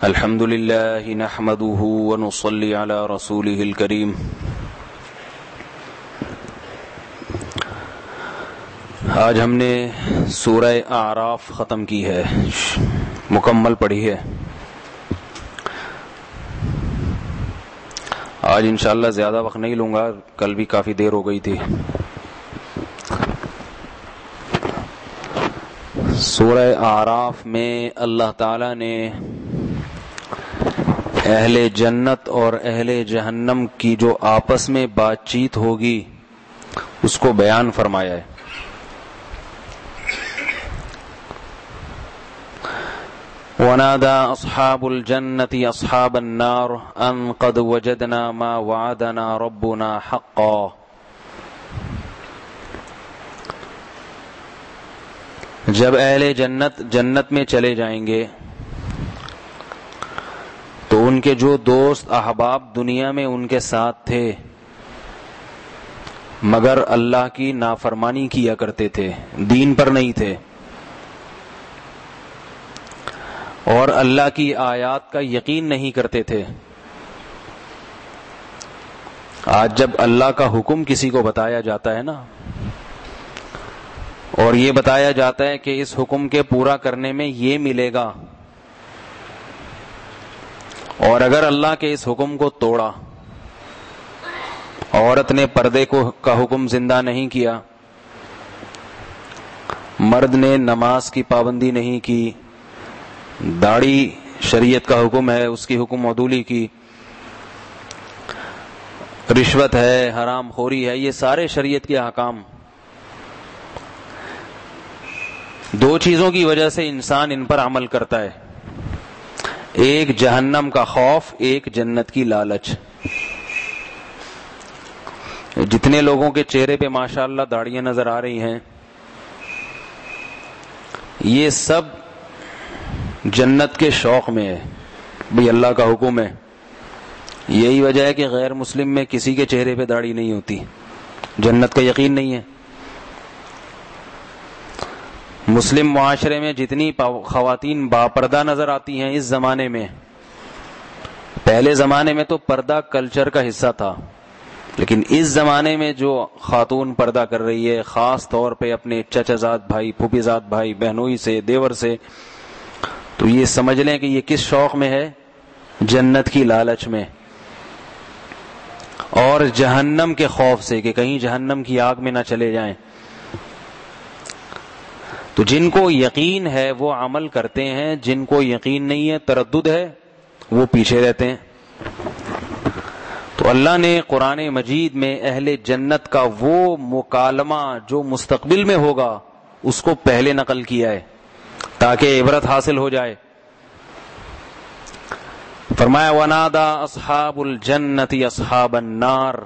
الحمد لله نحمده ونصلي على رسوله الكريم. آج ہم نے سورہ اعراف ختم کی ہے، مکمل پڑھی ہے. آج انشاءاللہ زیادہ وقت نہیں لوں گا، کل بھی کافی دیر ہو گئی تھی. سورہ اعراف میں اللہ تعالی نے اہل جنت اور اہل جہنم کی جو آپس میں بات چیت ہوگی اس کو بیان فرمایا ہے. وَنَادَى أَصْحَابُ الْجَنَّةِ أَصْحَابَ النَّارِ أَن قَدْ وَجَدْنَا مَا وَعَدَنَا رَبُّنَا حَقًّا. جب اہل جنت میں چلے جائیں گے تو ان کے جو دوست احباب دنیا میں ان کے ساتھ تھے مگر اللہ کی نافرمانی کیا کرتے تھے، دین پر نہیں تھے اور اللہ کی آیات کا یقین نہیں کرتے تھے. آج جب اللہ کا حکم کسی کو بتایا جاتا ہے نا، اور یہ بتایا جاتا ہے کہ اس حکم کے پورا کرنے میں یہ ملے گا، اور اگر اللہ کے اس حکم کو توڑا، عورت نے پردے کا حکم زندہ نہیں کیا، مرد نے نماز کی پابندی نہیں کی، داڑھی شریعت کا حکم ہے اس کی حکم عدولی کی، رشوت ہے، حرام خوری ہے، یہ سارے شریعت کے احکام، دو چیزوں کی وجہ سے انسان ان پر عمل کرتا ہے، ایک جہنم کا خوف، ایک جنت کی لالچ. جتنے لوگوں کے چہرے پہ ماشاءاللہ داڑیاں نظر آ رہی ہیں، یہ سب جنت کے شوق میں ہے. بھئی اللہ کا حکم ہے. یہی وجہ ہے کہ غیر مسلم میں کسی کے چہرے پہ داڑھی نہیں ہوتی، جنت کا یقین نہیں ہے. مسلم معاشرے میں جتنی خواتین باپردہ نظر آتی ہیں اس زمانے میں، پہلے زمانے میں تو پردہ کلچر کا حصہ تھا، لیکن اس زمانے میں جو خاتون پردہ کر رہی ہے خاص طور پہ اپنے چچا زاد بھائی، پھوپھی زاد بھائی، بہنوئی سے، دیور سے، تو یہ سمجھ لیں کہ یہ کس شوق میں ہے؟ جنت کی لالچ میں اور جہنم کے خوف سے کہ کہیں جہنم کی آگ میں نہ چلے جائیں. تو جن کو یقین ہے وہ عمل کرتے ہیں، جن کو یقین نہیں ہے، تردد ہے، وہ پیچھے رہتے ہیں. تو اللہ نے قرآن مجید میں اہل جنت کا وہ مکالمہ جو مستقبل میں ہوگا اس کو پہلے نقل کیا ہے تاکہ عبرت حاصل ہو جائے. فرمایا وَنَادَى أَصْحَابُ الْجَنَّةِ أَصْحَابَ النَّارِ،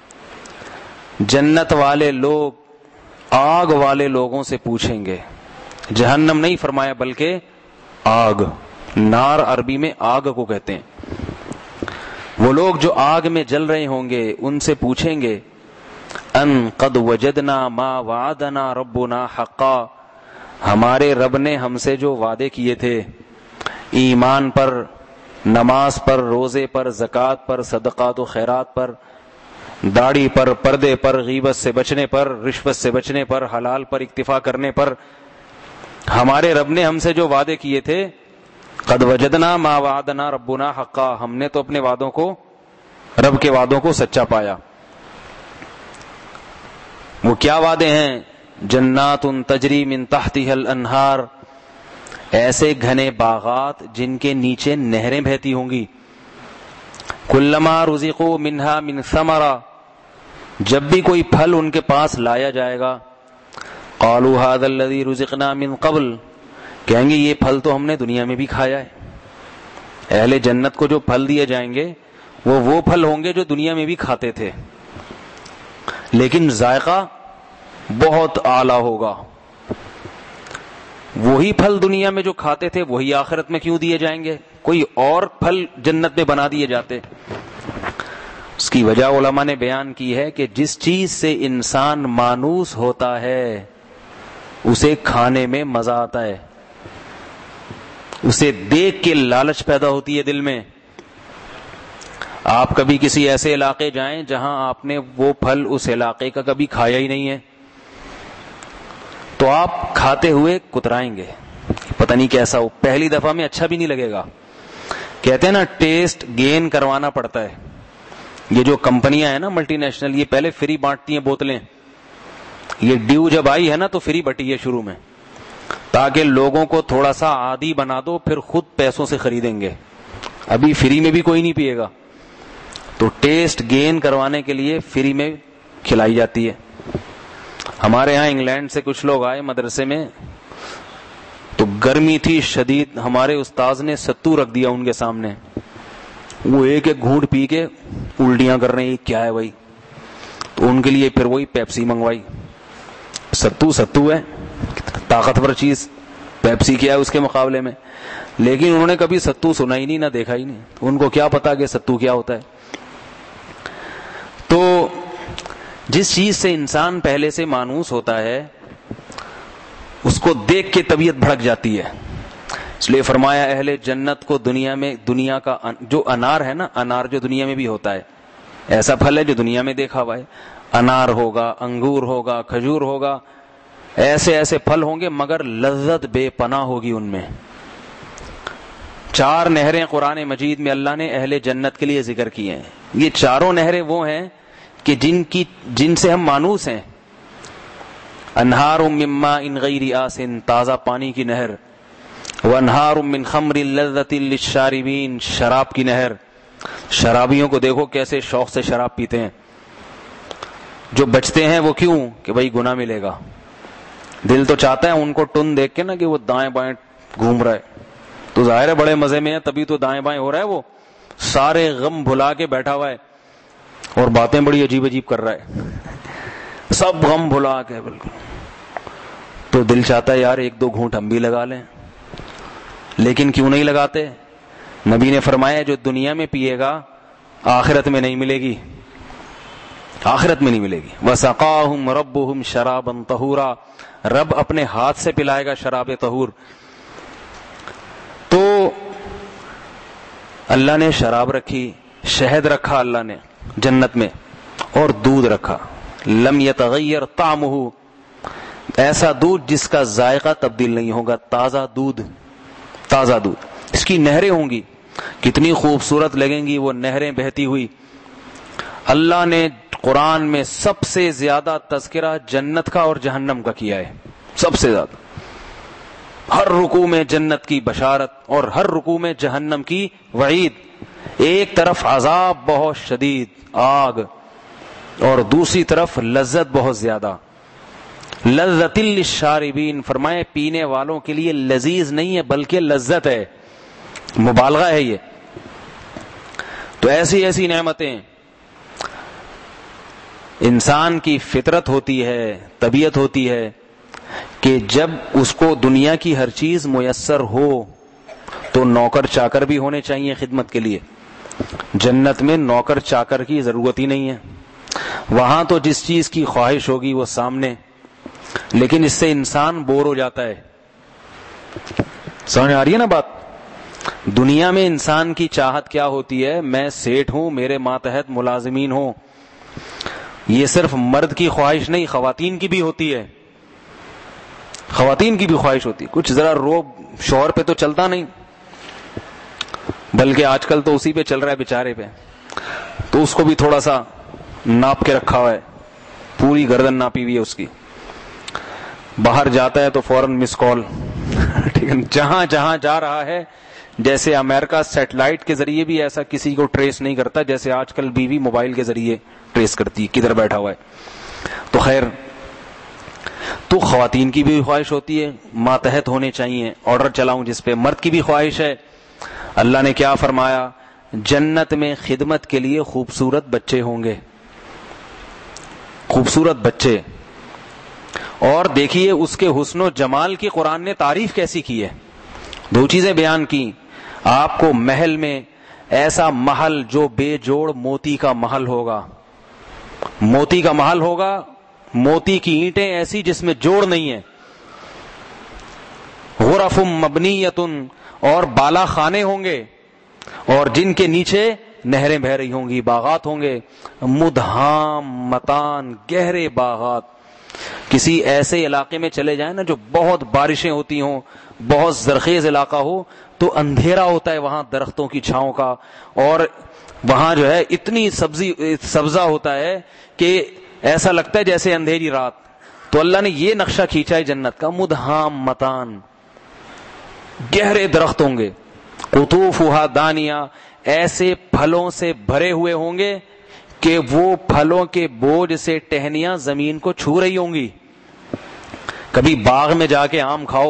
جنت والے لوگ آگ والے لوگوں سے پوچھیں گے. جہنم نہیں فرمایا بلکہ آگ، نار عربی میں آگ کو کہتے ہیں. وہ لوگ جو آگ میں جل رہے ہوں گے ان سے پوچھیں گے ان قد وجدنا ما وعدنا ربنا حقا، ہمارے رب نے ہم سے جو وعدے کیے تھے ایمان پر، نماز پر، روزے پر، زکوٰۃ پر، صدقات و خیرات پر، داڑھی پر، پردے پر، غیبت سے بچنے پر، رشوت سے بچنے پر، حلال پر اکتفا کرنے پر، ہمارے رب نے ہم سے جو وعدے کیے تھے قد وجدنا ما وعدنا ربنا حقا، ہم نے تو اپنے وعدوں کو، رب کے وعدوں کو سچا پایا. وہ کیا وعدے ہیں؟ جنات تجری من تحتها الانہار، ایسے گھنے باغات جن کے نیچے نہریں بہتی ہوں گی. کلما رزقوا منها من ثمرہ، جب بھی کوئی پھل ان کے پاس لایا جائے گا قالوا هذا الذي رزقنا من قبل، کہیں گے یہ پھل تو ہم نے دنیا میں بھی کھایا ہے. اہل جنت کو جو پھل دیے جائیں گے وہ پھل ہوں گے جو دنیا میں بھی کھاتے تھے، لیکن ذائقہ بہت اعلیٰ ہوگا. وہی پھل دنیا میں جو کھاتے تھے وہی آخرت میں کیوں دیے جائیں گے؟ کوئی اور پھل جنت میں بنا دیے جاتے. اس کی وجہ علماء نے بیان کی ہے کہ جس چیز سے انسان مانوس ہوتا ہے اسے کھانے میں مزہ آتا ہے. اسے دیکھ کے لالچ پیدا ہوتی ہے دل میں. آپ کبھی کسی ایسے علاقے جائیں جہاں آپ نے وہ پھل اس علاقے کا کبھی کھایا ہی نہیں ہے, تو آپ کھاتے ہوئے کترائیں گے, پتہ نہیں کیسا ہو, پہلی دفعہ میں اچھا بھی نہیں لگے گا. کہتے ہیں نا ٹیسٹ گین کروانا پڑتا ہے. یہ جو کمپنیاں ہیں نا ملٹی نیشنل, یہ پہلے فری بانٹتی ہیں بوتلیں. یہ ڈیو جب آئی ہے نا تو فری بٹی ہے شروع میں, تاکہ لوگوں کو تھوڑا سا عادی بنا دو, پھر خود پیسوں سے خریدیں گے. ابھی فری میں بھی کوئی نہیں پیے گا, تو ٹیسٹ گین کروانے کے لیے فری میں کھلائی جاتی ہے. ہمارے ہاں انگلینڈ سے کچھ لوگ آئے مدرسے میں, تو گرمی تھی شدید, ہمارے استاذ نے ستو رکھ دیا ان کے سامنے. وہ ایک ایک گھونٹ پی کے الٹیاں کر رہے ہیں, کیا ہے بھائی؟ تو ان کے لیے پھر وہی پیپسی منگوائی. ستو ہے, طاقتور چیز, پیپسی کیا ہے اس کے مقابلے میں. لیکن انہوں نے کبھی ستو سنا ہی نہیں, نہ دیکھا ہی نہیں, ان کو کیا پتا کہ ستو کیا ہوتا ہے. تو جس چیز سے انسان پہلے سے مانوس ہوتا ہے اس کو دیکھ کے طبیعت بھڑک جاتی ہے. اس لیے فرمایا اہل جنت کو دنیا کا جو انار ہے نا, انار جو دنیا میں بھی ہوتا ہے, ایسا پھل ہے جو دنیا میں دیکھا ہوا ہے. انار ہوگا, انگور ہوگا, کھجور ہوگا, ایسے ایسے پھل ہوں گے, مگر لذت بے پناہ ہوگی ان میں. 4 نہریں قرآن مجید میں اللہ نے اہل جنت کے لیے ذکر کی ہیں. یہ چاروں نہریں وہ ہیں کہ جن سے ہم مانوس ہیں. انہار من ماء غیر آسن, تازہ پانی کی نہر. وانہار من خمر لذۃ للشاربین, شراب کی نہر. شرابیوں کو دیکھو کیسے شوق سے شراب پیتے ہیں. جو بچتے ہیں وہ کیوں؟ کہ بھائی گناہ ملے گا. دل تو چاہتا ہے ان کو ٹن دیکھ کے نا کہ وہ دائیں بائیں گھوم رہا ہے, تو ظاہر ہے بڑے مزے میں ہے, تبھی تو دائیں بائیں ہو رہا ہے. وہ سارے غم بھلا کے بیٹھا ہوا ہے اور باتیں بڑی عجیب عجیب کر رہا ہے, سب غم بھلا کے بالکل. تو دل چاہتا ہے یار 1-2 گھونٹ ہم بھی لگا لیں, لیکن کیوں نہیں لگاتے؟ نبی نے فرمایا جو دنیا میں پیے گا آخرت میں نہیں ملے گی, آخرت میں نہیں ملے گی. وَسَقَاهُمْ رَبُّهُمْ شَرَابًا طَهُورًا, رب اپنے ہاتھ سے پلائے گا شراب طہور. تو اللہ نے شراب رکھی, شہد رکھا اللہ نے جنت میں, اور دودھ رکھا. لم يتغیر طعمه, ایسا دودھ جس کا ذائقہ تبدیل نہیں ہوگا. تازہ دودھ, تازہ دودھ. اس کی نہریں ہوں گی, کتنی خوبصورت لگیں گی وہ نہریں بہتی ہوئی. اللہ نے قرآن میں سب سے زیادہ تذکرہ جنت کا اور جہنم کا کیا ہے, سب سے زیادہ. ہر رکوع میں جنت کی بشارت اور ہر رکوع میں جہنم کی وعید. ایک طرف عذاب بہت شدید آگ, اور دوسری طرف لذت بہت زیادہ. لذت للشاربین, فرمائے پینے والوں کے لیے لذیذ نہیں ہے بلکہ لذت ہے, مبالغہ ہے یہ. تو ایسی ایسی نعمتیں. انسان کی فطرت ہوتی ہے, طبیعت ہوتی ہے کہ جب اس کو دنیا کی ہر چیز میسر ہو تو نوکر چاکر بھی ہونے چاہیے خدمت کے لیے. جنت میں نوکر چاکر کی ضرورت ہی نہیں ہے, وہاں تو جس چیز کی خواہش ہوگی وہ سامنے. لیکن اس سے انسان بور ہو جاتا ہے. سمجھ آ رہی ہے نا بات؟ دنیا میں انسان کی چاہت کیا ہوتی ہے؟ میں سیٹھ ہوں, میرے ماتحت ملازمین ہوں. یہ صرف مرد کی خواہش نہیں, خواتین کی بھی ہوتی ہے. خواتین کی بھی خواہش ہوتی ہے. کچھ ذرا روب شوہر پہ تو چلتا نہیں, بلکہ آج کل تو اسی پہ چل رہا ہے بیچارے پہ, تو اس کو بھی تھوڑا سا ناپ کے رکھا ہوا ہے, پوری گردن ناپی ہوئی ہے اس کی. باہر جاتا ہے تو فوراً مس کال, ٹھیک ہے, جہاں جہاں جا رہا ہے. جیسے امریکہ سیٹلائٹ کے ذریعے بھی ایسا کسی کو ٹریس نہیں کرتا جیسے آج کل بیوی موبائل کے ذریعے ٹریس کرتی ہے کدھر بیٹھا ہوا ہے. تو خیر, تو خواتین کی بھی خواہش ہوتی ہے ماتحت ہونے چاہیے, آرڈر چلاؤں جس پہ. مرد کی بھی خواہش ہے. اللہ نے کیا فرمایا؟ جنت میں خدمت کے لیے خوبصورت بچے ہوں گے, خوبصورت بچے. اور دیکھیے اس کے حسن و جمال کی قرآن نے تعریف کیسی کی ہے. 2 چیزیں بیان کی. آپ کو محل میں ایسا محل جو بے جوڑ موتی کا محل ہوگا, موتی کا محل ہوگا, موتی کی اینٹیں ایسی جس میں جوڑ نہیں ہے. غرف مبنیۃ، اور بالا خانے ہوں گے اور جن کے نیچے نہریں بہ رہی ہوں گی، باغات ہوں گے، مدہامتان، گہرے باغات. کسی ایسے علاقے میں چلے جائیں نا جو بہت بارشیں ہوتی ہوں، بہت زرخیز علاقہ ہو، تو اندھیرا ہوتا ہے وہاں درختوں کی چھاؤں کا، اور وہاں جو ہے اتنی سبزہ ہوتا ہے کہ ایسا لگتا ہے جیسے اندھیری رات. تو اللہ نے یہ نقشہ کھینچا ہے جنت کا، مدہامتان، گہرے درخت ہوں گے، قطوفھا دانیہ، ایسے پھلوں سے بھرے ہوئے ہوں گے کہ وہ پھلوں کے بوجھ سے ٹہنیاں زمین کو چھو رہی ہوں گی. کبھی باغ میں جا کے آم کھاؤ،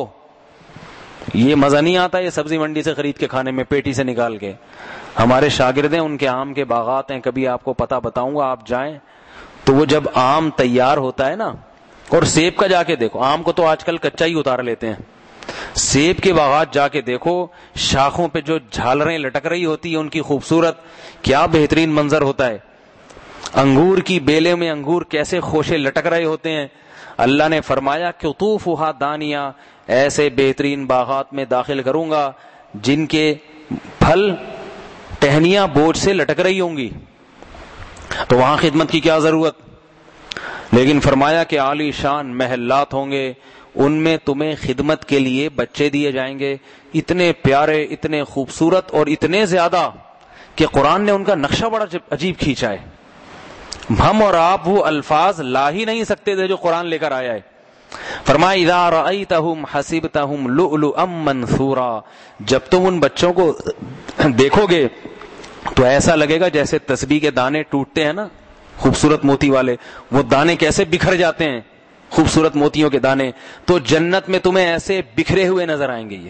یہ مزہ نہیں آتا یہ سبزی منڈی سے خرید کے کھانے میں، پیٹی سے نکال کے. ہمارے شاگرد ہیں، ان کے آم کے باغات ہیں، کبھی آپ کو پتہ بتاؤں گا، آپ جائیں تو وہ جب آم تیار ہوتا ہے نا، اور سیب کا جا کے دیکھو، آم کو تو آج کل کچا ہی اتار لیتے ہیں، سیب کے باغات جا کے دیکھو، شاخوں پہ جو جھالریں لٹک رہی ہوتی ہیں ان کی خوبصورت، کیا بہترین منظر ہوتا ہے. انگور کی بیلے میں انگور کیسے خوشے لٹک رہے ہوتے ہیں. اللہ نے فرمایا قطوفھا دانیہ، ایسے بہترین باغات میں داخل کروں گا جن کے پھل ٹہنیاں بوجھ سے لٹک رہی ہوں گی. تو وہاں خدمت کی کیا ضرورت. لیکن فرمایا کہ عالی شان محلات ہوں گے، ان میں تمہیں خدمت کے لیے بچے دیے جائیں گے، اتنے پیارے، اتنے خوبصورت، اور اتنے زیادہ کہ قرآن نے ان کا نقشہ بڑا عجیب کھینچا ہے. ہم اور آپ وہ الفاظ لا ہی نہیں سکتے تھے جو قرآن لے کر آیا ہے. فرمایا اذا رأیتہم حسبتہم لؤلؤا منثورا، جب تم ان بچوں کو دیکھو گے تو ایسا لگے گا جیسے تسبیح کے دانے ٹوٹتے ہیں نا، خوبصورت موتی والے، وہ دانے کیسے بکھر جاتے ہیں، خوبصورت موتیوں کے دانے. تو جنت میں تمہیں ایسے بکھرے ہوئے نظر آئیں گے یہ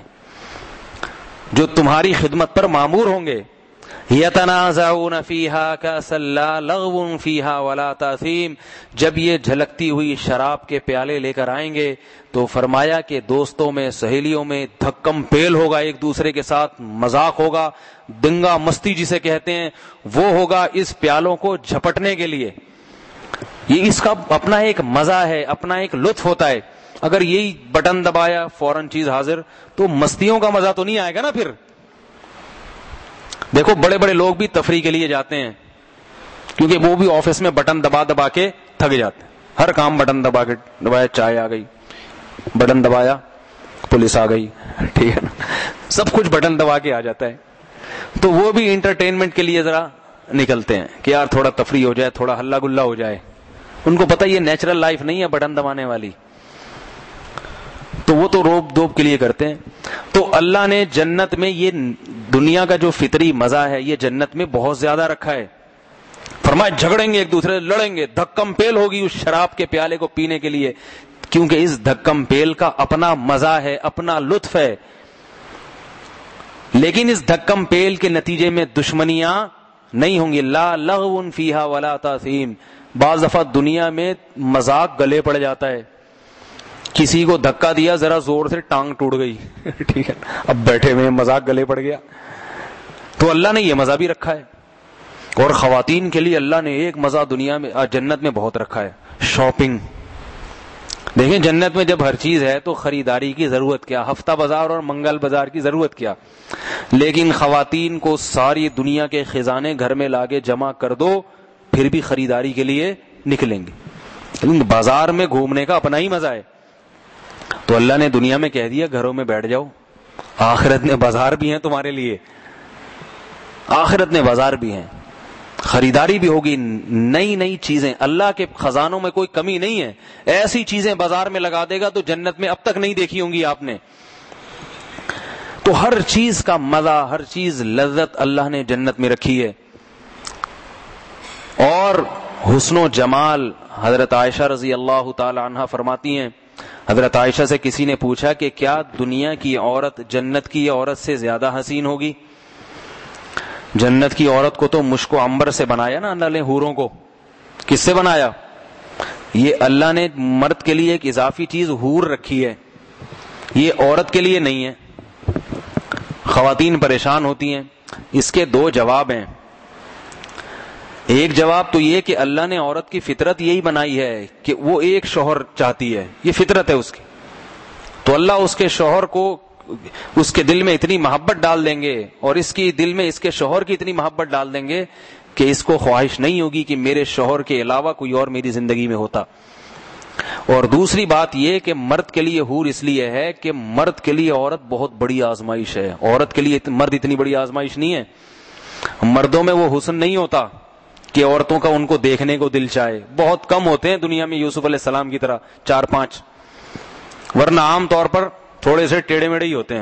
جو تمہاری خدمت پر مامور ہوں گے. یتنازعون فیہا کأسا لا لغو فیہا ولا تاثیم، جب یہ جھلکتی ہوئی شراب کے پیالے لے کر آئیں گے تو فرمایا کہ دوستوں میں، سہیلیوں میں دھکم پیل ہوگا، ایک دوسرے کے ساتھ مذاق ہوگا، دنگا مستی جسے کہتے ہیں وہ ہوگا اس پیالوں کو جھپٹنے کے لیے. یہ اس کا اپنا ایک مزہ ہے، اپنا ایک لطف ہوتا ہے. اگر یہی بٹن دبایا فوراً چیز حاضر، تو مستیوں کا مزہ تو نہیں آئے گا نا. پھر دیکھو بڑے بڑے لوگ بھی تفریح کے لیے جاتے ہیں، کیونکہ وہ بھی آفس میں بٹن دبا دبا کے تھک جاتے ہیں. ہر کام بٹن دبا کے دبایا، چائے آ گئی، بٹن دبایا پولیس آ گئی، ٹھیک ہے نا، سب کچھ بٹن دبا کے آ جاتا ہے. تو وہ بھی انٹرٹینمنٹ کے لیے ذرا نکلتے ہیں کہ یار تھوڑا تفریح ہو جائے، تھوڑا ہلا گلا ہو جائے. ان کو پتہ یہ نیچرل لائف نہیں ہے بٹن دبانے والی، تو وہ تو روب دوب کے لیے کرتے ہیں. تو اللہ نے جنت میں یہ دنیا کا جو فطری مزہ ہے یہ جنت میں بہت زیادہ رکھا ہے. فرمایا جھگڑیں گے ایک دوسرے سے، لڑیں گے، دھکم پیل ہوگی اس شراب کے پیالے کو پینے کے لیے، کیونکہ اس دھکم پیل کا اپنا مزہ ہے، اپنا لطف ہے. لیکن اس دھکم پیل کے نتیجے میں دشمنیاں نہیں ہوں گی. لا لغو فیہا ولا تاثیم. بعض دفعہ دنیا میں مذاق گلے پڑ جاتا ہے، کسی کو دھکا دیا ذرا زور سے، ٹانگ ٹوٹ گئی، ٹھیک ہے، اب بیٹھے ہوئے مذاق گلے پڑ گیا. تو اللہ نے یہ مزہ بھی رکھا ہے. اور خواتین کے لیے اللہ نے ایک مزہ دنیا میں، جنت میں بہت رکھا ہے، شاپنگ. دیکھیں جنت میں جب ہر چیز ہے تو خریداری کی ضرورت کیا، ہفتہ بازار اور منگل بازار کی ضرورت کیا. لیکن خواتین کو ساری دنیا کے خزانے گھر میں لاگے جمع کر دو، پھر بھی خریداری کے لیے نکلیں گے. لیکن بازار میں گھومنے کا اپنا ہی مزہ ہے. تو اللہ نے دنیا میں کہہ دیا گھروں میں بیٹھ جاؤ، آخرت میں بازار بھی ہیں تمہارے لیے، آخرت میں بازار بھی ہیں، خریداری بھی ہوگی، نئی نئی چیزیں. اللہ کے خزانوں میں کوئی کمی نہیں ہے، ایسی چیزیں بازار میں لگا دے گا تو جنت میں اب تک نہیں دیکھی ہوں گی آپ نے. تو ہر چیز کا مزہ، ہر چیز لذت اللہ نے جنت میں رکھی ہے. اور حسن و جمال، حضرت عائشہ رضی اللہ تعالی عنہا فرماتی ہیں، حضرت عائشہ سے کسی نے پوچھا کہ کیا دنیا کی عورت جنت کی عورت سے زیادہ حسین ہوگی؟ جنت کی عورت کو تو مشک و عنبر سے بنایا نا اللہ نے، حوروں کو کس سے بنایا؟ یہ اللہ نے مرد کے لیے ایک اضافی چیز حور رکھی ہے، یہ عورت کے لیے نہیں ہے. خواتین پریشان ہوتی ہیں. اس کے دو جواب ہیں. ایک جواب تو یہ کہ اللہ نے عورت کی فطرت یہی بنائی ہے کہ وہ ایک شوہر چاہتی ہے، یہ فطرت ہے اس کی، تو اللہ اس کے شوہر کو اس کے دل میں اتنی محبت ڈال دیں گے اور اس کی دل میں اس کے شوہر کی اتنی محبت ڈال دیں گے کہ اس کو خواہش نہیں ہوگی کہ میرے شوہر کے علاوہ کوئی اور میری زندگی میں ہوتا. اور دوسری بات یہ کہ مرد کے لیے حور اس لیے ہے کہ مرد کے لیے عورت بہت بڑی آزمائش ہے. عورت کے لیے مرد اتنی بڑی آزمائش نہیں ہے. مردوں میں وہ حسن نہیں ہوتا کہ عورتوں کا ان کو دیکھنے کو دل چاہے. بہت کم ہوتے ہیں دنیا میں یوسف علیہ السلام کی طرح 4-5, ورنہ عام طور پر تھوڑے سے ٹیڑے میڑے ہی ہوتے ہیں.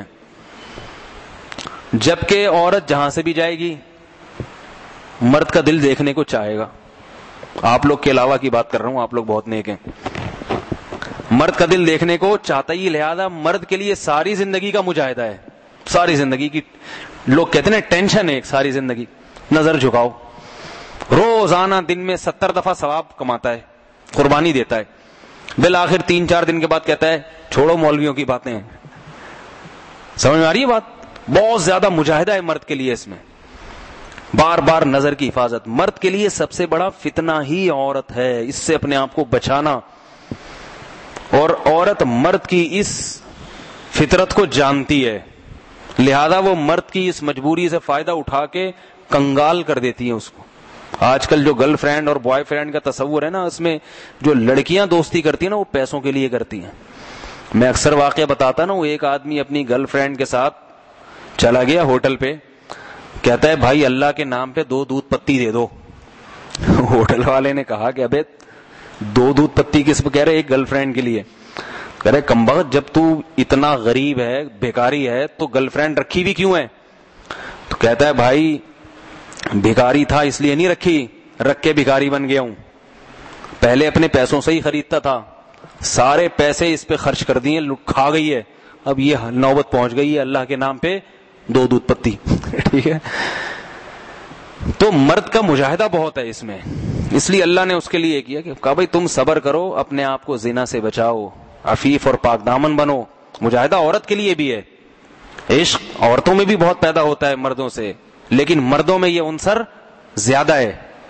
جبکہ عورت جہاں سے بھی جائے گی مرد کا دل دیکھنے کو چاہے گا. آپ لوگ کے علاوہ کی بات کر رہا ہوں, آپ لوگ بہت نیک ہیں. مرد کا دل دیکھنے کو چاہتا ہی, لہذا مرد کے لیے ساری زندگی کا مجاہدہ ہے. ساری زندگی کی لوگ کہتے ہیں ٹینشن ہے, ایک ساری زندگی نظر جھکاؤ. روزانہ دن میں 70 دفعہ ثواب کماتا ہے, قربانی دیتا ہے. بالآخر 3-4 دن کے بعد کہتا ہے چھوڑو مولویوں کی باتیں. سمجھ میں آ رہی ہے بات؟ بہت زیادہ مجاہدہ ہے مرد کے لیے اس میں, بار بار نظر کی حفاظت. مرد کے لیے سب سے بڑا فتنہ ہی عورت ہے, اس سے اپنے آپ کو بچانا. اور عورت مرد کی اس فطرت کو جانتی ہے, لہذا وہ مرد کی اس مجبوری سے فائدہ اٹھا کے کنگال کر دیتی ہے اس کو. آج کل جو گرل فرینڈ اور بوائے فرینڈ کا تصور ہے نا, اس میں جو لڑکیاں دوستی کرتی ہیں نا وہ پیسوں کے لیے کرتی ہیں. میں اکثر واقعہ بتاتا نا, وہ ایک آدمی اپنی گرل فرینڈ کے ساتھ چلا گیا ہوٹل پہ, کہتا ہے بھائی اللہ کے نام پہ 2 دودھ پتی دے دو. ہوٹل والے نے کہا کہ ابے 2 دودھ پتی کس پہ کہہ رہے, ایک گرل فرینڈ کے لیے. کہہ رہے کمبخت, جب تو اتنا غریب ہے, بھیکاری ہے, تو گرل فرینڈ رکھی بھی کیوں ہے؟ تو کہتا ہے بھائی بھیکاری تھا اس لیے نہیں رکھی, رکھ کے بھیکاری بن گیا ہوں. پہلے اپنے پیسوں سے ہی خریدتا تھا, سارے پیسے اس پہ خرچ کر دیے, کھا گئی ہے. اب یہ نوبت پہنچ گئی ہے اللہ کے نام پہ 2 دودھ پتی. ٹھیک ہے, تو مرد کا مجاہدہ بہت ہے اس میں. اس لیے اللہ نے اس کے لیے کیا کہ کہا بھائی تم صبر کرو, اپنے آپ کو زنا سے بچاؤ, عفیف اور پاک دامن بنو. مجاہدہ عورت کے لیے بھی ہے. عشق عورتوں میں بھی بہت پیدا ہوتا ہے مردوں سے, لیکن مردوں میں یہ عنصر زیادہ ہے.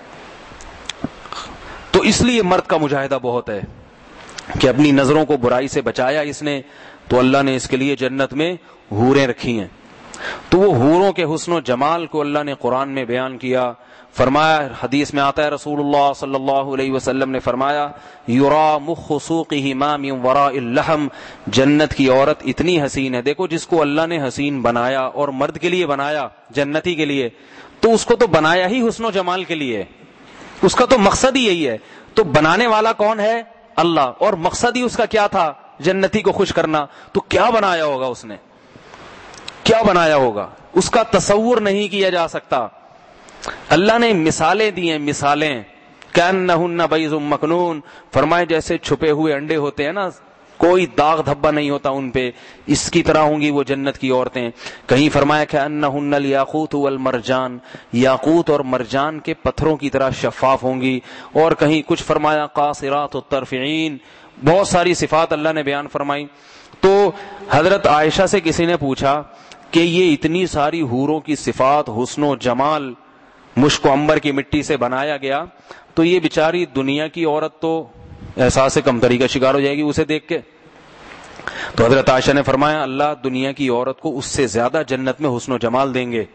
تو اس لیے مرد کا مجاہدہ بہت ہے کہ اپنی نظروں کو برائی سے بچایا اس نے, تو اللہ نے اس کے لیے جنت میں حوریں رکھی ہیں. تو وہ حوروں کے حسن و جمال کو اللہ نے قرآن میں بیان کیا. فرمایا, حدیث میں آتا ہے رسول اللہ صلی اللہ علیہ وسلم نے فرمایا یرا مخ سوقہما من وراء اللحم, جنت کی عورت اتنی حسین ہے. دیکھو جس کو اللہ نے حسین بنایا اور مرد کے لیے بنایا, جنتی کے لیے, تو اس کو تو بنایا ہی حسن و جمال کے لیے, اس کا تو مقصد ہی یہی ہے. تو بنانے والا کون ہے؟ اللہ, اور مقصد ہی اس کا کیا تھا؟ جنتی کو خوش کرنا. تو کیا بنایا ہوگا اس نے, کیا بنایا ہوگا, اس کا تصور نہیں کیا جا سکتا. اللہ نے مثالیں دی ہیں, مثالیں کأنہن بیض مکنون, فرمائے جیسے چھپے ہوئے انڈے ہوتے ہیں نا, کوئی داغ دھبا نہیں ہوتا ان پہ, اس کی طرح ہوں گی وہ جنت کی عورتیں. کہیں فرمایا کأنہن الیاقوت والمرجان, یاقوت اور مرجان کے پتھروں کی طرح شفاف ہوں گی. اور کہیں کچھ فرمایا قاصرات الطرف عین. بہت ساری صفات اللہ نے بیان فرمائی. تو حضرت عائشہ سے کسی نے پوچھا کہ یہ اتنی ساری حوروں کی صفات, حسن و جمال مشک و عنبر کی مٹی سے بنایا گیا, تو یہ بیچاری دنیا کی عورت تو احساس کمتری کا شکار ہو جائے گی اسے دیکھ کے. تو حضرت عائشہ نے فرمایا اللہ دنیا کی عورت کو اس سے زیادہ جنت میں حسن و جمال دیں گے.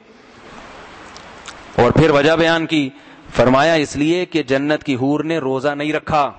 اور پھر وجہ بیان کی, فرمایا اس لیے کہ جنت کی حور نے روزہ نہیں رکھا,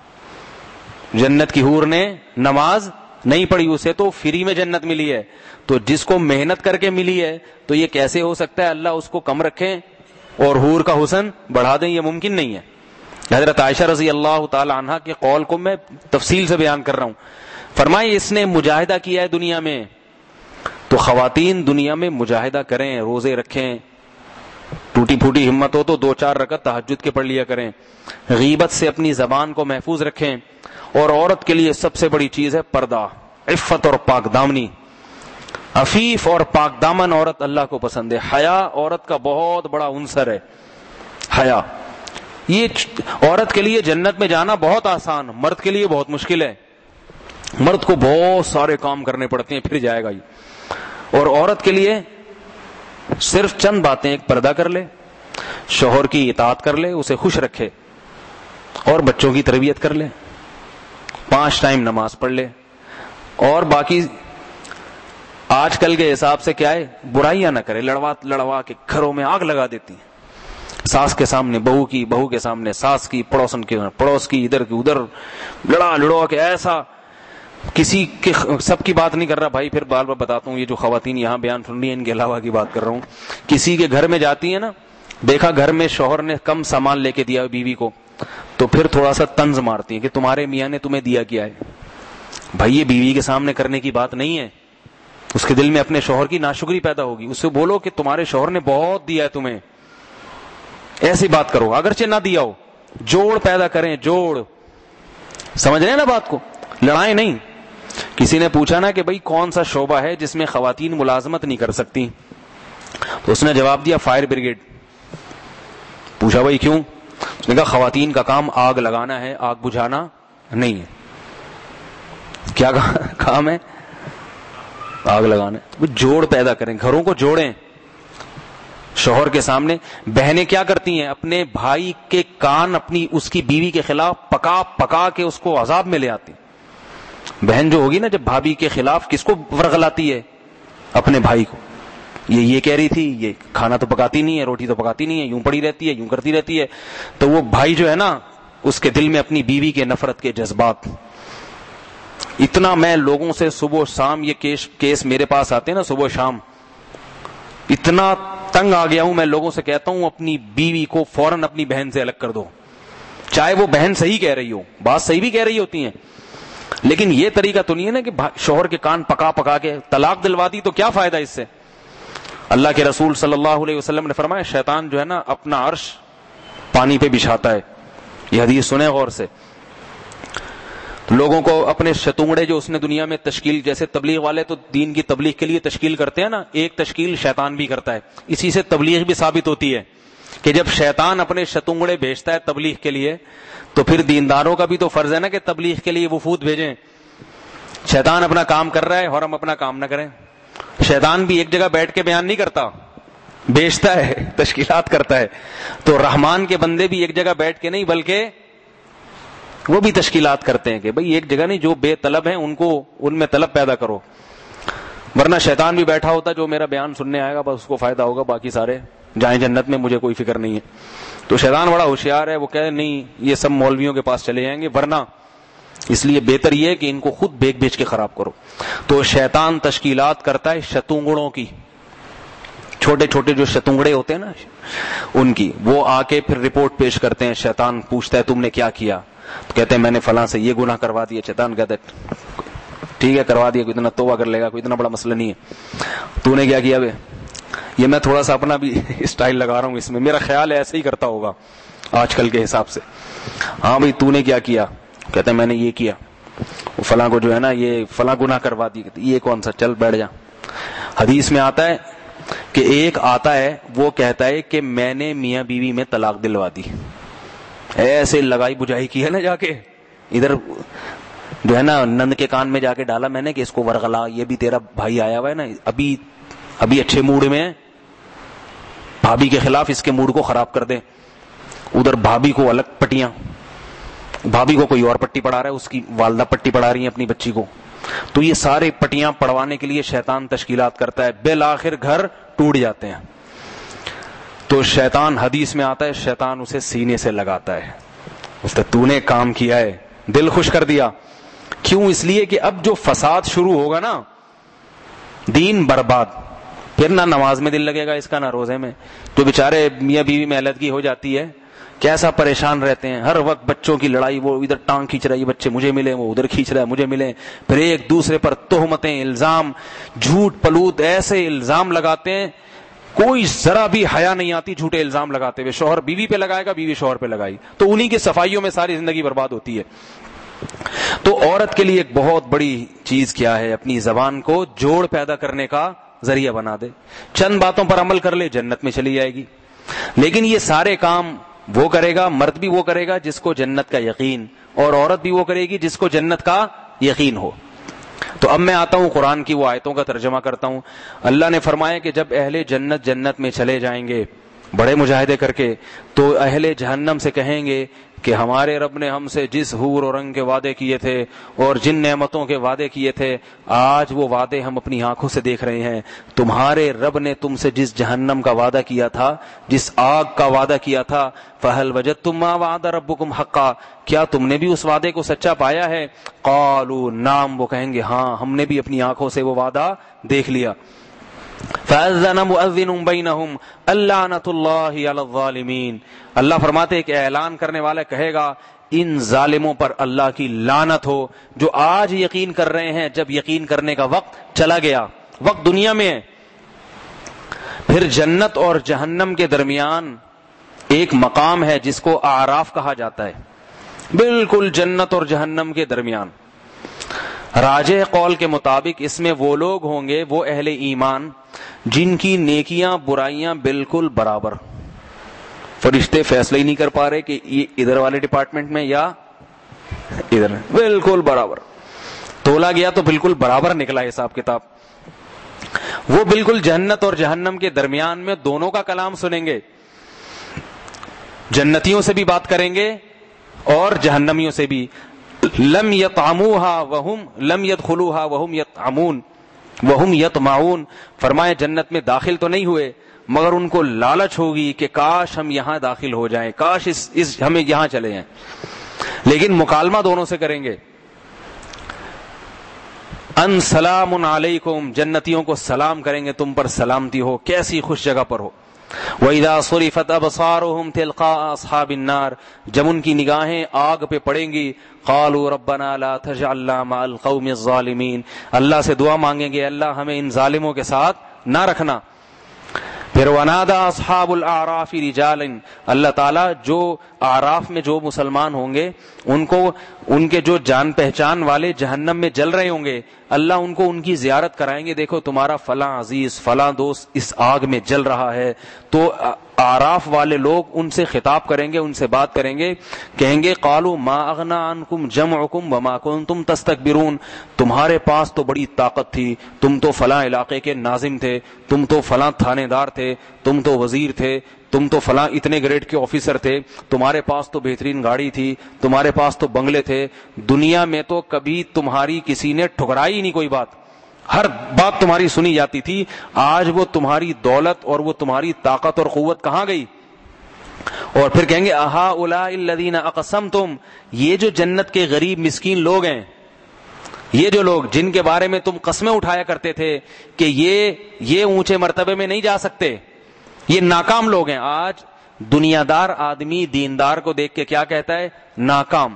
جنت کی حور نے نماز نہیں پڑھی, اسے تو فری میں جنت ملی ہے. تو جس کو محنت کر کے ملی ہے تو یہ کیسے ہو سکتا ہے اللہ اس کو کم رکھیں اور حور کا حسن بڑھا دیں؟ یہ ممکن نہیں ہے. حضرت عائشہ رضی اللہ تعالی عنہا کے قول کو میں تفصیل سے بیان کر رہا ہوں. فرمائے اس نے مجاہدہ کیا ہے دنیا میں, تو خواتین دنیا میں مجاہدہ کریں, روزے رکھیں, ٹوٹی پھوٹی ہمت ہو تو 2-4 رکعت تہجد کے پڑھ لیا کریں, غیبت سے اپنی زبان کو محفوظ رکھیں. اور عورت کے لیے سب سے بڑی چیز ہے پردہ, عفت اور پاک دامنی. عفیف اور پاک دامن عورت اللہ کو پسند ہے. حیا عورت کا بہت بڑا عنصر ہے, حیا. یہ عورت کے لیے جنت میں جانا بہت آسان, مرد کے لیے بہت مشکل ہے. مرد کو بہت سارے کام کرنے پڑتے ہیں پھر جائے گا یہ, اور عورت کے لیے صرف چند باتیں, ایک پردہ کر لے, شوہر کی اطاعت کر لے, اسے خوش رکھے, اور بچوں کی تربیت کر لے, 5 ٹائم نماز پڑھ لے, اور باقی آج کل کے حساب سے کیا ہے, برائیاں نہ کرے, لڑوا لڑوا کے گھروں میں آگ لگا دیتی ہیں. ساس کے سامنے بہو کی, بہو کے سامنے ساس کی, پڑوسن کے پڑوس کی, ادھر کی ادھر لڑا لڑوا کے ایسا. کسی کے سب کی بات نہیں کر رہا بھائی, پھر بار بار بتاتا ہوں, یہ جو خواتین یہاں بیان سن رہی ہیں ان کے علاوہ کی بات کر رہا ہوں. کسی کے گھر میں جاتی ہے نا, دیکھا گھر میں شوہر نے کم سامان لے کے دیا بیوی کو, تو پھر تھوڑا سا طنز مارتی ہیں کہ تمہارے میاں نے تمہیں دیا کیا ہے. بھائی یہ بیوی کے سامنے کرنے کی بات نہیں ہے. اس کے دل میں اپنے شوہر کی ناشکری پیدا ہوگی. اس سے بولو کہ تمہارے شوہر نے بہت دیا ہے تمہیں, ایسی بات کرو, اگرچہ نہ دیا ہو. جوڑ پیدا کریں, جوڑ. سمجھ رہے ہیں نا بات کو, لڑائیں نہیں. کسی نے پوچھا نا کہ بھائی کون سا شعبہ ہے جس میں خواتین ملازمت نہیں کر سکتی, تو اس نے جواب دیا فائر بریگیڈ. پوچھا بھائی کیوں؟ اس نے کہا خواتین کا کام آگ لگانا ہے, آگ بجھانا نہیں ہے. کیا کام ہے؟ آگ لگانا. جوڑ پیدا کریں, گھروں کو جوڑیں. شوہر کے سامنے بہنیں کیا کرتی ہیں, اپنے بھائی کے کان اپنی اس کی بیوی کے خلاف پکا پکا کے اس کو عذاب میں لے آتی. بہن جو ہوگی نا, جب بھابھی کے خلاف کس کو ورغلاتی ہے, اپنے بھائی کو. یہ کہہ رہی تھی, یہ کھانا تو پکاتی نہیں ہے, روٹی تو پکاتی نہیں ہے, یوں پڑی رہتی ہے, یوں کرتی رہتی ہے. تو وہ بھائی جو ہے نا, اس کے دل میں اپنی بیوی کے نفرت کے جذبات. اتنا میں لوگوں سے صبح شام یہ کیس میرے پاس آتے ہیں نا, صبح شام, اتنا تنگ آ گیا ہوں میں لوگوں سے کہتا ہوں اپنی بیوی کو فوراً اپنی بہن سے الگ کر دو. چاہے وہ بہن صحیح کہہ رہی ہو, بات صحیح بھی کہہ رہی ہوتی ہیں, لیکن یہ طریقہ تو نہیں ہے نا کہ شوہر کے کان پکا پکا کے طلاق دلوا دی, تو کیا فائدہ اس سے. اللہ کے رسول صلی اللہ علیہ وسلم نے فرمایا شیطان جو ہے نا اپنا عرش پانی پہ بچھاتا ہے. یہ حدیث سنیں غور سے. لوگوں کو اپنے شتونگڑے جو اس نے دنیا میں تشکیل, جیسے تبلیغ والے تو دین کی تبلیغ کے لیے تشکیل کرتے ہیں نا, ایک تشکیل شیطان بھی کرتا ہے. اسی سے تبلیغ بھی ثابت ہوتی ہے کہ جب شیطان اپنے شتونگڑے بھیجتا ہے تبلیغ کے لیے, تو پھر دینداروں کا بھی تو فرض ہے نا کہ تبلیغ کے لیے وفود بھیجیں. شیطان اپنا کام کر رہا ہے اور ہم اپنا کام نہ کریں. شیطان بھی ایک جگہ بیٹھ کے بیان نہیں کرتا, بھیجتا ہے, تشکیلات کرتا ہے. تو رحمان کے بندے بھی ایک جگہ بیٹھ کے نہیں, بلکہ وہ بھی تشکیلات کرتے ہیں کہ بھئی ایک جگہ نہیں, جو بے طلب ہیں ان میں طلب پیدا کرو. ورنہ شیطان بھی بیٹھا ہوتا جو میرا بیان سننے آئے گا بس اس کو فائدہ ہوگا, باقی سارے جائیں جنت میں, مجھے کوئی فکر نہیں ہے. تو شیطان بڑا ہوشیار ہے, وہ کہے نہیں یہ سب مولویوں کے پاس چلے جائیں گے, ورنہ اس لیے بہتر یہ ہے کہ ان کو خود بیچ کے خراب کرو. تو شیطان تشکیلات کرتا ہے شتونگڑوں کی, چھوٹے چھوٹے جو شتونگڑے ہوتے ہیں نا ان کی. وہ آ کے پھر رپورٹ پیش کرتے ہیں. شیطان پوچھتا ہے تم نے کیا کیا, تو کہتے ہیں میں نے فلاں سے یہ گناہ کروا دیا. شیطان کہتا ہے ٹھیک ہے کروا دیا, کوئی اتنا توبہ کر لے گا, کوئی اتنا بڑا مسئلہ نہیں ہے. تو نے کیا کیا بے؟ یہ میں تھوڑا سا اپنا بھی اسٹائل لگا رہا ہوں اس میں, میرا خیال ہے ایسے ہی کرتا ہوگا آج کل کے حساب سے. ہاں بھائی تو نے کیا کیا؟ کہتے ہیں میں نے یہ کیا, فلاں کو جو ہے نا یہ فلاں گناہ کروا دی. یہ کون سا, چل بیٹھ جا. حدیث میں آتا ہے کہ ایک آتا ہے وہ کہتا ہے کہ میں نے میاں بیوی میں طلاق دلوا دی. ایسے لگائی بجائی کی ہے نا, جا کے ادھر جو ہے نا نند کے کان میں جا کے ڈالا میں نے کہ اس کو ورغلا, یہ بھی تیرا بھائی آیا ہوا ہے نا, ابھی اچھے موڈ میں ہے, بھابھی کے خلاف اس کے موڈ کو خراب کر دے. ادھر بھابھی کو الگ پٹیاں, بھابھی کو کوئی اور پٹی پڑھا رہا ہے, اس کی والدہ پٹی پڑھا رہی ہے اپنی بچی کو. تو یہ سارے پٹیاں پڑھوانے کے لیے شیطان تشکیلات کرتا ہے. بالآخر گھر ٹوٹ جاتے ہیں. تو شیطان, حدیث میں آتا ہے شیطان اسے سینے سے لگاتا ہے, اس نے تو نے کام کیا ہے, دل خوش کر دیا. کیوں؟ اس لیے کہ اب جو فساد شروع ہوگا نا, دین برباد, پھر نہ نماز میں دل لگے گا اس کا, نہ روزے میں. جو بیچارے میاں بیوی میں علیحدگی ہو جاتی ہے کیسا پریشان رہتے ہیں, ہر وقت بچوں کی لڑائی, وہ ادھر ٹانگ کھینچ رہا ہے بچے مجھے ملے, وہ ادھر کھینچ رہا ہے مجھے ملے, پھر ایک دوسرے پر تہمتیں, الزام, جھوٹ پلوت ایسے الزام لگاتے ہیں, کوئی ذرا بھی حیا نہیں آتی جھوٹے الزام لگاتے ہوئے. شوہر بیوی پہ لگائے گا, بیوی شوہر پہ لگائی, تو انہی کی صفائیوں میں ساری زندگی برباد ہوتی ہے. تو عورت کے لیے ایک بہت بڑی چیز کیا ہے, اپنی زبان کو جوڑ پیدا کرنے کا ذریعہ بنا دے. چند باتوں پر عمل کر لے, جنت میں چلی جائے گی. لیکن یہ سارے کام وہ کرے گا, مرد بھی وہ کرے گا جس کو جنت کا یقین, اور عورت بھی وہ کرے گی جس کو جنت کا یقین ہو. تو اب میں آتا ہوں قرآن کی وہ آیتوں کا ترجمہ کرتا ہوں. اللہ نے فرمایا کہ جب اہل جنت میں چلے جائیں گے بڑے مجاہدے کر کے, تو اہل جہنم سے کہیں گے کہ ہمارے رب نے ہم سے جس حور و رنگ کے وعدے کیے تھے اور جن نعمتوں کے وعدے کیے تھے آج وہ وعدے ہم اپنی آنکھوں سے دیکھ رہے ہیں. تمہارے رب نے تم سے جس جہنم کا وعدہ کیا تھا, جس آگ کا وعدہ کیا تھا, فہل وجدتم ما وعد ربکم حقا, کیا تم نے بھی اس وعدے کو سچا پایا ہے؟ قالوا نعم, وہ کہیں گے ہاں ہم نے بھی اپنی آنکھوں سے وہ وعدہ دیکھ لیا. فَأَذَّنَ مُؤَذِّنٌ بَيْنَهُمْ اللَّعْنَةُ اللَّهِ عَلَى الظَّالِمِينَ. اللہ فرماتے ہیں کہ اعلان کرنے والا کہے گا ان ظالموں پر اللہ کی لعنت ہو جو آج یقین کر رہے ہیں, جب یقین کرنے کا وقت چلا گیا, وقت دنیا میں ہے. پھر جنت اور جہنم کے درمیان ایک مقام ہے جس کو اعراف کہا جاتا ہے, بالکل جنت اور جہنم کے درمیان. راجح قول کے مطابق اس میں وہ لوگ ہوں گے, وہ اہل ایمان جن کی نیکیاں برائیاں بالکل برابر. فرشتے فیصلہ ہی نہیں کر پا رہے کہ یہ ادھر والے ڈپارٹمنٹ میں یا ادھر, بالکل برابر. تولا گیا تو بالکل برابر نکلا حساب کتاب. وہ بالکل جنت اور جہنم کے درمیان میں دونوں کا کلام سنیں گے, جنتیوں سے بھی بات کریں گے اور جہنمیوں سے بھی. لم یطعموها وهم لم يدخلوها وهم يطعمون وهم يطمعون. فرمائے جنت میں داخل تو نہیں ہوئے مگر ان کو لالچ ہوگی کہ کاش ہم یہاں داخل ہو جائیں, کاش اس ہمیں یہاں چلے جائیں. لیکن مکالمہ دونوں سے کریں گے. ان سلام علیکم, جنتیوں کو سلام کریں گے تم پر سلامتی ہو, کیسی خوش جگہ پر ہو. وَإِذَا صُرِفَتْ أَبْصَارُهُمْ تِلْقَاءَ أَصْحَابِ النَّارِ, جب ان کی نگاہیں آگ پہ پڑیں گی, قَالُوا رَبَّنَا لَا تَجْعَلْنَا مَعَ الْقَوْمِ الظَّالِمِينَ, اللہ سے دعا مانگیں گے اللہ ہمیں ان ظالموں کے ساتھ نہ رکھنا. پھر وَنَادَى أَصْحَابُ الْأَعْرَافِ رِجَالًا, اللہ تعالیٰ جو اعراف میں جو مسلمان ہوں گے ان کو ان کے جو جان پہچان والے جہنم میں جل رہے ہوں گے, اللہ ان کو ان کی زیارت کرائیں گے. دیکھو تمہارا فلاں عزیز فلاں دوست اس آگ میں جل رہا ہے. تو اعراف والے لوگ ان سے خطاب کریں گے, ان سے بات کریں گے, کہیں گے قالوا ما اغنى عنكم جمعكم وما كنتم تستكبرون, تمہارے پاس تو بڑی طاقت تھی, تم تو فلاں علاقے کے ناظم تھے, تم تو فلاں تھانے دار تھے, تم تو وزیر تھے, تم تو فلاں اتنے گریڈ کے آفیسر تھے, تمہارے پاس تو بہترین گاڑی تھی, تمہارے پاس تو بنگلے تھے, دنیا میں تو کبھی تمہاری کسی نے ٹھکرائی نہیں کوئی بات, ہر بات تمہاری سنی جاتی تھی. آج وہ تمہاری دولت اور وہ تمہاری طاقت اور قوت کہاں گئی؟ اور پھر کہیں گے اہؤلاء الذین اقسمتم, یہ جو جنت کے غریب مسکین لوگ ہیں, یہ جو لوگ جن کے بارے میں تم قسمیں اٹھایا کرتے تھے کہ یہ اونچے مرتبے میں نہیں جا سکتے, یہ ناکام لوگ ہیں. آج دنیا دار آدمی دیندار کو دیکھ کے کیا کہتا ہے؟ ناکام.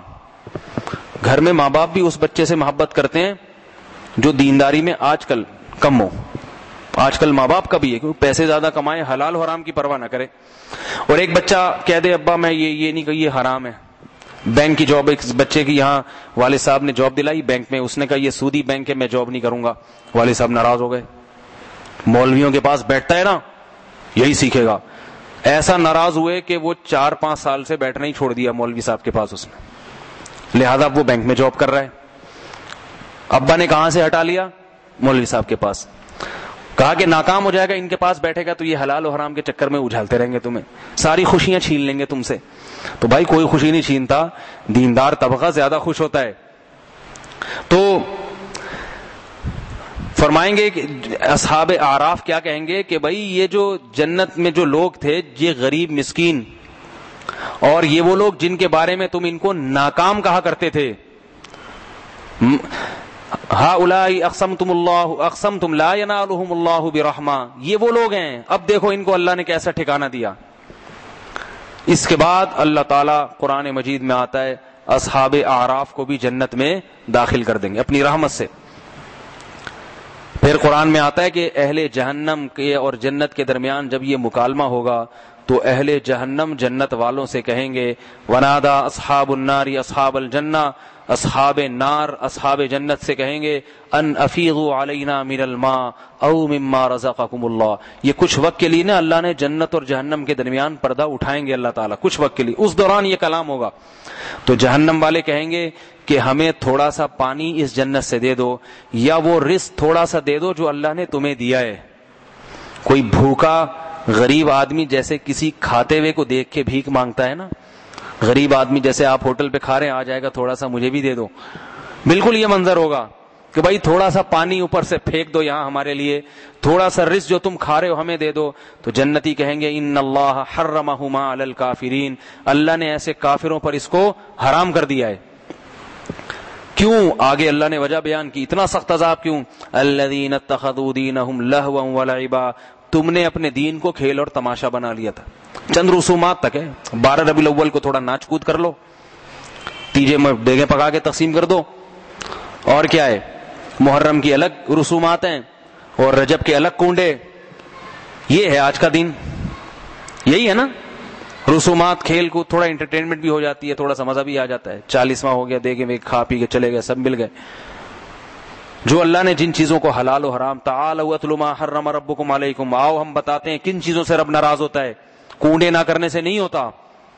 گھر میں ماں باپ بھی اس بچے سے محبت کرتے ہیں جو دینداری میں آج کل کم ہو. آج کل ماں باپ کا بھی ہے کہ پیسے زیادہ کمائے, حلال حرام کی پرواہ نہ کرے. اور ایک بچہ کہہ دے ابا میں یہ نہیں کہ یہ حرام ہے. بینک کی جاب, ایک بچے کی یہاں والد صاحب نے جاب دلائی بینک میں, اس نے کہا یہ سودی بینک ہے میں جاب نہیں کروں گا. والد صاحب ناراض ہو گئے. مولویوں کے پاس بیٹھتا ہے نا, یہی سیکھے گا. ایسا ناراض ہوئے کہ وہ 4-5 سال سے بیٹھنا ہی چھوڑ دیا مولوی صاحب کے پاس اس نے, لہذا وہ بینک میں جاب کر رہا ہے. ابا نے کہاں سے ہٹا لیا؟ مولوی صاحب کے پاس. کہا کہ ناکام ہو جائے گا, ان کے پاس بیٹھے گا تو یہ حلال و حرام کے چکر میں اجھالتے رہیں گے, تمہیں ساری خوشیاں چھین لیں گے تم سے. تو بھائی کوئی خوشی نہیں چھینتا, دیندار طبقہ زیادہ خوش ہوتا ہے. تو فرمائیں گے کہ اصحاب اعراف کیا کہیں گے کہ بھائی یہ جو جنت میں جو لوگ تھے یہ غریب مسکین, اور یہ وہ لوگ جن کے بارے میں تم ان کو ناکام کہا کرتے تھے, ہؤلاء اقسمتم لا ینالهم اللہ برحمہ, یہ وہ لوگ ہیں. اب دیکھو ان کو اللہ نے کیسا ٹھکانہ دیا. اس کے بعد اللہ تعالیٰ قرآن مجید میں آتا ہے اصحاب اعراف کو بھی جنت میں داخل کر دیں گے اپنی رحمت سے. پھر قرآن میں آتا ہے کہ اہل جہنم کے اور جنت کے درمیان جب یہ مکالمہ ہوگا تو اہل جہنم جنت والوں سے کہیں گے ونادا اصحاب النار اصحاب الجنہ, اصحاب نار اصحاب جنت سے کہیں گے ان افیضوا علینا من الماء او مما رزقکم اللہ. یہ کچھ وقت کے لیے نا اللہ نے جنت اور جہنم کے درمیان پردہ اٹھائیں گے اللہ تعالیٰ کچھ وقت کے لیے, اس دوران یہ کلام ہوگا. تو جہنم والے کہیں گے کہ ہمیں تھوڑا سا پانی اس جنت سے دے دو, یا وہ رزق تھوڑا سا دے دو جو اللہ نے تمہیں دیا ہے. کوئی بھوکا غریب آدمی جیسے کسی کھاتے ہوئے کو دیکھ کے بھیک مانگتا ہے نا, غریب آدمی جیسے آپ ہوٹل پہ کھا رہے ہیں, آ جائے گا تھوڑا سا مجھے بھی دے دو, بالکل یہ منظر ہوگا کہ بھائی تھوڑا سا پانی اوپر سے پھینک دو یہاں ہمارے لیے, تھوڑا سا رزق جو تم کھا رہے ہو ہمیں دے دو. تو جنتی کہیں گے ان اللہ حرمہما علی الکافرین, اللہ نے ایسے کافروں پر اس کو حرام کر دیا ہے. کیوں؟ آگے اللہ نے وجہ بیان کی, اتنا سخت عذاب کیوں؟ الذین اتخذوا دینہم لہوا ولعبا, تم نے اپنے دین کو کھیل اور تماشا بنا لیا تھا. چند رسومات تک ہے, 12 ربیع الاول کو تھوڑا ناچ کود کر لو, تیجے میں دیگیں پکا کے تقسیم کر دو, اور کیا ہے, محرم کی الگ رسومات ہیں اور رجب کے الگ کنڈے. یہ ہے آج کا دن, یہی ہے نا, رسومات, کھیل کود, تھوڑا انٹرٹینمنٹ بھی ہو جاتی ہے, تھوڑا سا مزہ بھی آ جاتا ہے. 40واں ہو گیا, دیگے میں کھا پی کے چلے گئے, سب مل گئے. جو اللہ نے جن چیزوں کو حلال و حرام, تعالوا اتل ما حرم ربکم علیکم, آؤ ہم بتاتے ہیں کن چیزوں سے رب ناراض ہوتا ہے. کنڈے نہ کرنے سے نہیں ہوتا.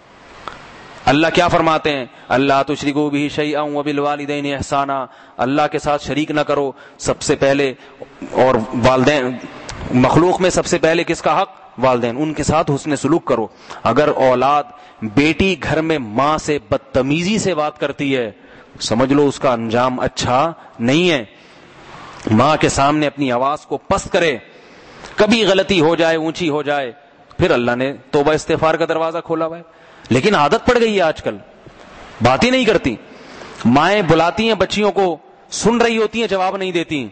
اللہ کیا فرماتے ہیں؟ اللہ تشرکوا بہ شیئا وبالوالدین احسانا, اللہ کے ساتھ شریک نہ کرو. سب سے پہلے, اور والدین, مخلوق میں سب سے پہلے کس کا حق؟ والدین, ان کے ساتھ حسن سلوک کرو. اگر اولاد, بیٹی گھر میں ماں سے بدتمیزی سے بات کرتی ہے, سمجھ لو اس کا انجام اچھا نہیں ہے. ماں کے سامنے اپنی آواز کو پست کرے, کبھی غلطی ہو جائے, اونچی ہو جائے, پھر اللہ نے توبہ استغفار کا دروازہ کھولا ہوا ہے. لیکن عادت پڑ گئی ہے آج کل, بات ہی نہیں کرتی. مائیں بلاتی ہیں بچیوں کو, سن رہی ہوتی ہیں, جواب نہیں دیتی.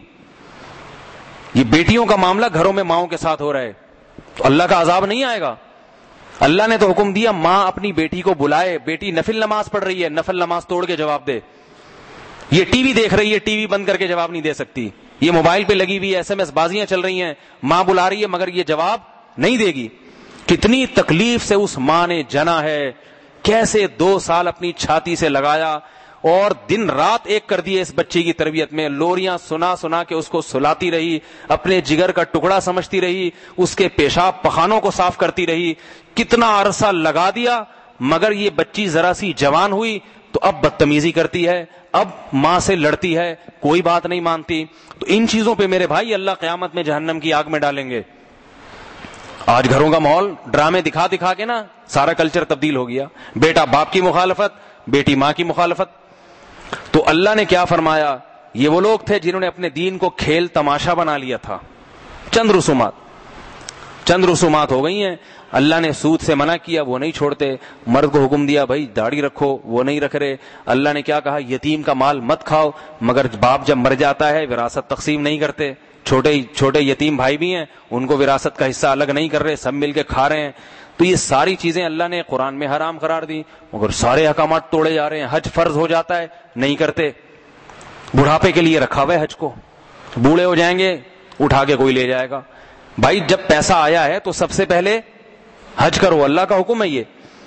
یہ بیٹیوں کا معاملہ گھروں میں ماؤں کے ساتھ ہو رہا ہے, تو اللہ کا عذاب نہیں آئے گا؟ اللہ نے تو حکم دیا ماں اپنی بیٹی کو بلائے, بیٹی نفل نماز پڑھ رہی ہے, نفل نماز توڑ کے جواب دے. یہ ٹی وی دیکھ رہی ہے, ٹی وی بند کر کے جواب نہیں دے سکتی. یہ موبائل پہ لگی ہوئی SMS بازیاں چل رہی ہیں, ماں بلا رہی ہے مگر یہ جواب نہیں دے گی. کتنی تکلیف سے اس ماں نے جنا ہے, کیسے 2 سال اپنی چھاتی سے لگایا اور دن رات ایک کر دیے اس بچی کی تربیت میں. لوریاں سنا سنا کے اس کو سلاتی رہی, اپنے جگر کا ٹکڑا سمجھتی رہی, اس کے پیشاب پخانوں کو صاف کرتی رہی. کتنا عرصہ لگا دیا, مگر یہ بچی ذرا سی جوان ہوئی تو اب بدتمیزی کرتی ہے, اب ماں سے لڑتی ہے, کوئی بات نہیں مانتی. تو ان چیزوں پہ میرے بھائی اللہ قیامت میں جہنم کی آگ میں ڈالیں گے. آج گھروں کا ماحول ڈرامے دکھا دکھا کے نا سارا کلچر تبدیل ہو گیا. بیٹا باپ کی مخالفت, بیٹی ماں کی مخالفت. تو اللہ نے کیا فرمایا؟ یہ وہ لوگ تھے جنہوں نے اپنے دین کو کھیل تماشا بنا لیا تھا. چند رسومات ہو گئی ہیں. اللہ نے سود سے منع کیا, وہ نہیں چھوڑتے. مرد کو حکم دیا بھائی داڑھی رکھو, وہ نہیں رکھ رہے. اللہ نے کیا کہا؟ یتیم کا مال مت کھاؤ, مگر باپ جب مر جاتا ہے وراثت تقسیم نہیں کرتے. چھوٹے یتیم بھائی بھی ہیں, ان کو وراثت کا حصہ الگ نہیں کر رہے, سب مل کے کھا رہے ہیں. تو یہ ساری چیزیں اللہ نے قرآن میں حرام قرار دی, مگر سارے احکامات توڑے جا رہے ہیں. حج فرض ہو جاتا ہے, نہیں کرتے. بڑھاپے کے لیے رکھا ہوا ہے حج کو, بوڑھے ہو جائیں گے اٹھا کے کوئی لے جائے گا. بھائی جب پیسہ آیا ہے تو سب سے پہلے حج کرو, اللہ کا حکم ہے یہ.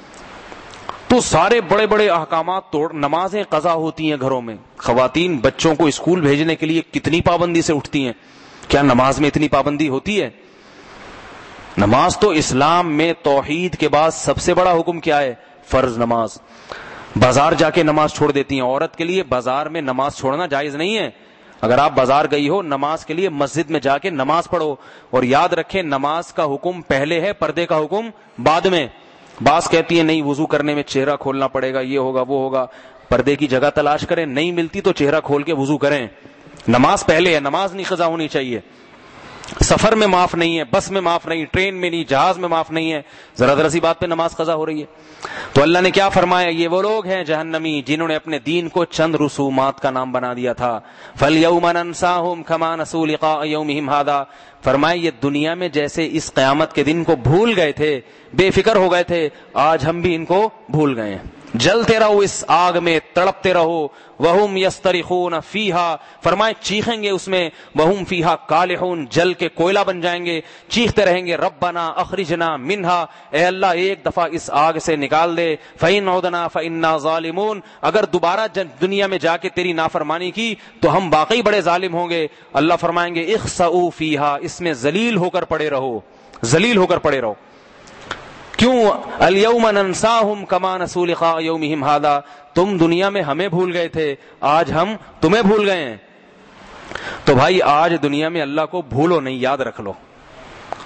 تو سارے بڑے بڑے احکامات توڑ. نمازیں قضا ہوتی ہیں گھروں میں. خواتین بچوں کو اسکول بھیجنے کے لیے کتنی پابندی سے اٹھتی ہیں. کیا نماز میں اتنی پابندی ہوتی ہے؟ نماز تو اسلام میں توحید کے بعد سب سے بڑا حکم کیا ہے؟ فرض نماز. بازار جا کے نماز چھوڑ دیتی ہیں. عورت کے لیے بازار میں نماز چھوڑنا جائز نہیں ہے. اگر آپ بازار گئی ہو نماز کے لیے, مسجد میں جا کے نماز پڑھو. اور یاد رکھیں نماز کا حکم پہلے ہے, پردے کا حکم بعد میں. بعض کہتی ہیں نہیں وضو کرنے میں چہرہ کھولنا پڑے گا, یہ ہوگا وہ ہوگا. پردے کی جگہ تلاش کریں, نہیں ملتی تو چہرہ کھول کے وضو کریں. نماز پہلے ہے, نماز نہیں قضا ہونی چاہیے. سفر میں معاف نہیں ہے, بس میں معاف نہیں, ٹرین میں نہیں, جہاز میں معاف نہیں ہے. ذرا ذرا سی بات پہ نماز قضا ہو رہی ہے. تو اللہ نے کیا فرمایا؟ یہ وہ لوگ ہیں جہنمی جنہوں نے اپنے دین کو چند رسومات کا نام بنا دیا تھا. فَالْيَوْمَ نَنْسَاهُمْ كَمَا نَسُوا لِقَاءَ يَوْمِهِمْ هَذَا, فرمایا یہ دنیا میں جیسے اس قیامت کے دن کو بھول گئے تھے, بے فکر ہو گئے تھے, آج ہم بھی ان کو بھول گئے ہیں. جلتے رہو اس آگ میں, تڑپتے رہو. وَهُمْ يَسْتَرِخُونَ فِيهَا, فرمائے چیخیں گے اس میں. وَهُمْ فِيهَا كَالِحُونَ, جل کے کوئلہ بن جائیں گے, چیختے رہیں گے ربنا اخرجنا منها, اے اللہ ایک دفعہ اس آگ سے نکال دے. فَإِنْ عُدْنَا فَإِنَّا ظَالِمُونَ, اگر دوبارہ دنیا میں جا کے تیری نافرمانی کی تو ہم واقعی بڑے ظالم ہوں گے. اللہ فرمائیں گے اخسؤوا فِيهَا, اس میں ذلیل ہو کر پڑے رہو, ذلیل ہو کر پڑے رہو. کیوں؟ اليوم ننساہم کما نسوا لقاء یومہم ھذا, تم دنیا میں ہمیں بھول گئے تھے, آج ہم تمہیں بھول گئے ہیں. تو بھائی آج دنیا میں اللہ کو بھولو نہیں, یاد رکھ لو.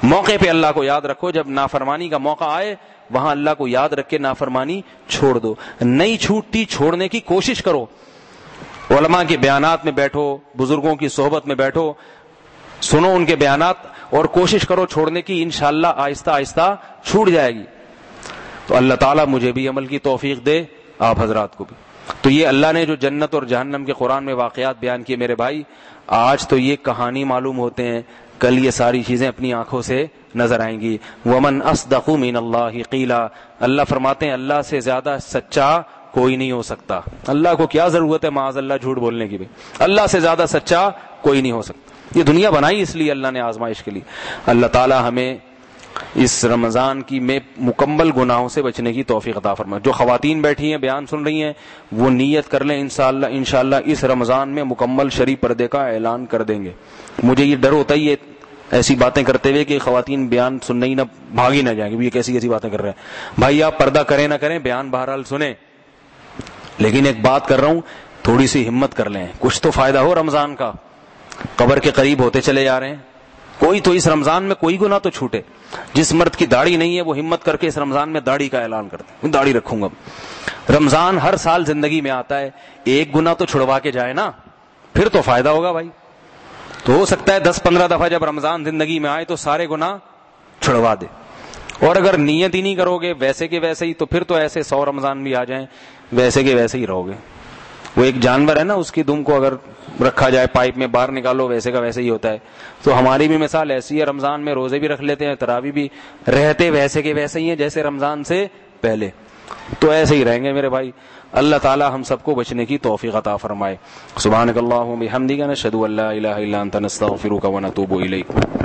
موقع پہ اللہ کو یاد رکھو، جب نافرمانی کا موقع آئے وہاں اللہ کو یاد رکھ کے نافرمانی چھوڑ دو. نہیں چھوٹتی چھوڑنے کی کوشش کرو. علماء کے بیانات میں بیٹھو، بزرگوں کی صحبت میں بیٹھو، سنو ان کے بیانات اور کوشش کرو چھوڑنے کی. انشاءاللہ آہستہ آہستہ چھوٹ جائے گی. تو اللہ تعالیٰ مجھے بھی عمل کی توفیق دے، آپ حضرات کو بھی. تو یہ اللہ نے جو جنت اور جہنم کے قرآن میں واقعات بیان کیے میرے بھائی، آج تو یہ کہانی معلوم ہوتے ہیں، کل یہ ساری چیزیں اپنی آنکھوں سے نظر آئیں گی. ومن اصدق من اللہ قیلا، اللہ فرماتے ہیں اللہ سے زیادہ سچا کوئی نہیں ہو سکتا. اللہ کو کیا ضرورت ہے معاذ اللہ جھوٹ بولنے کی بھی، اللہ سے زیادہ سچا کوئی نہیں ہو سکتا. یہ دنیا بنائی اس لیے اللہ نے آزمائش کے لیے. اللہ تعالی ہمیں اس رمضان کی میں مکمل گناہوں سے بچنے کی توفیق عطا فرمائے. جو خواتین بیٹھی ہیں بیان سن رہی ہیں وہ نیت کر لیں، انشاءاللہ اس رمضان میں مکمل شرعی پردے کا اعلان کر دیں گے. مجھے یہ ڈر ہوتا ہی ہے ایسی باتیں کرتے ہوئے کہ خواتین بیان سننے ہی نہ بھاگی نہ جائیں گے، یہ کیسی باتیں کر رہے ہیں. بھائی آپ پردہ کریں نہ کریں بیان بہرحال سنیں، لیکن ایک بات کر رہا ہوں تھوڑی سی ہمت کر لیں، کچھ تو فائدہ ہو رمضان کا. قبر کے قریب ہوتے چلے جا رہے ہیں، کوئی تو اس رمضان میں کوئی گناہ تو چھوٹے. جس مرد کی داڑھی نہیں ہے وہ ہمت کر کے اس رمضان میں داڑھی کا اعلان کرتے، داڑھی رکھوں گا. رمضان ہر سال زندگی میں آتا ہے، ایک گناہ تو چھڑوا کے جائے نا، پھر تو فائدہ ہوگا بھائی. تو ہو سکتا ہے 10-15 دفعہ جب رمضان زندگی میں آئے تو سارے گناہ چھڑوا دے. اور اگر نیت ہی نہیں کرو گے ویسے کے ویسے ہی، تو پھر تو ایسے 100 رمضان بھی آ جائیں ویسے کے ویسے ہی رہو گے. وہ ایک جانور ہے نا، اس کی دم کو اگر رکھا جائے پائپ میں باہر نکالو ویسے کا ویسے ہی ہوتا ہے. تو ہماری بھی مثال ایسی ہے، رمضان میں روزے بھی رکھ لیتے ہیں، تراویح بھی رہتے ویسے کے ویسے ہی ہیں جیسے رمضان سے پہلے. تو ایسے ہی رہیں گے میرے بھائی. اللہ تعالی ہم سب کو بچنے کی توفیق عطا فرمائے. سبحانک اللہم بحمدک، نشہد ان لا الہ الا انت، نستغفرک ونتوب الیک.